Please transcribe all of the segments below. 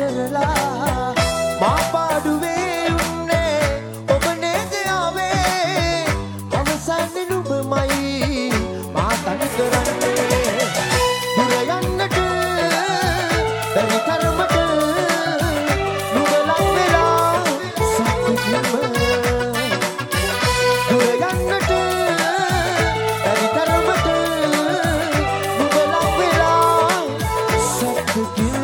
කරලා මා පාඩුවේ උන්නේ ඔබ නේද ආවේ අවසන්නේ නුඹමයි මා තනි කරන්නේ දුර යන්නට බැරි තරමට නුඹ ලං වෙලා සතුටින්ම දුර යන්නට බැරි තරමට නුඹ ලං වෙලා සතුටින්ම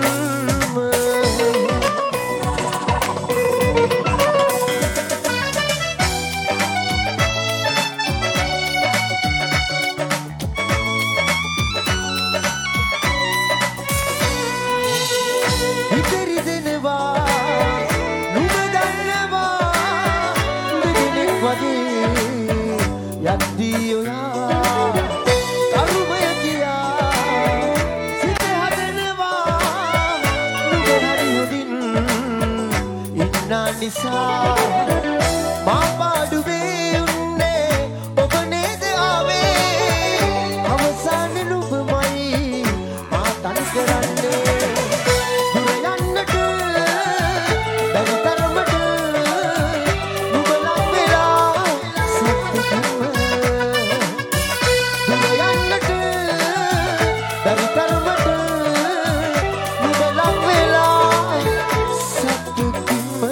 නිසා මා පාඩුවේ උන්නේ ඔබ නේද ආවේ අවසානේ නුඹමයි මා තනි කරන්නේ දුර යන්නට බැරි තරමට නුඹ ලං වෙලා සතුටින්ම දුර යන්නට බැරි තරමට නුඹ ලං වෙලා සතුටින්ම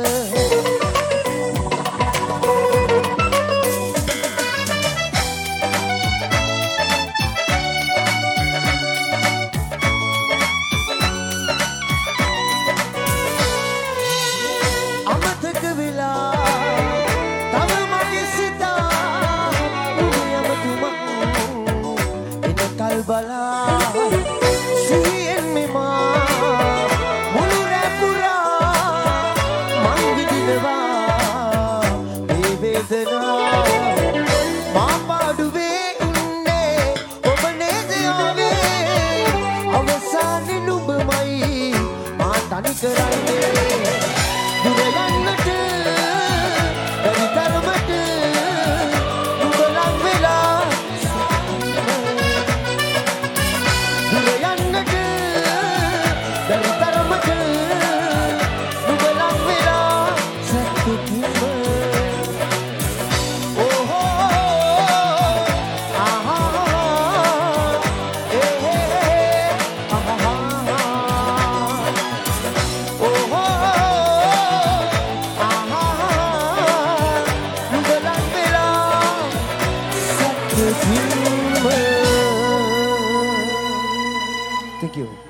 සිහියෙන් මෙමා මුළු රැ පුරා මං විඳිනවා මේ වේදනා මා පාඩුවේ උන්නේ ඔබ නේද ආවේ අවසානේ නුඹමයි මා තනි කරන්නේ දුර යන්නට බැරි තරමට නුඹ ලං වෙලා Thank you.